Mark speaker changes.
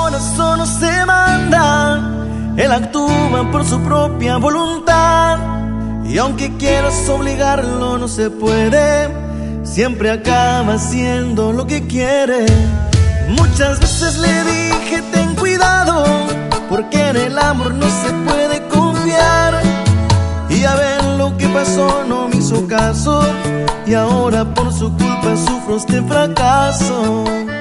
Speaker 1: corazón no se manda, él actúa por su propia voluntad. Y aunque quieras obligarlo no se puede, siempre acaba haciendo lo que quiere. Muchas veces le dije ten cuidado, porque en el amor no se puede confiar. Y a ver lo que pasó, no me hizo caso, y ahora por su culpa sufro este fracaso.